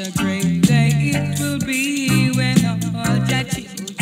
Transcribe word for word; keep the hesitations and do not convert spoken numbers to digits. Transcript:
a great day it will be when all the children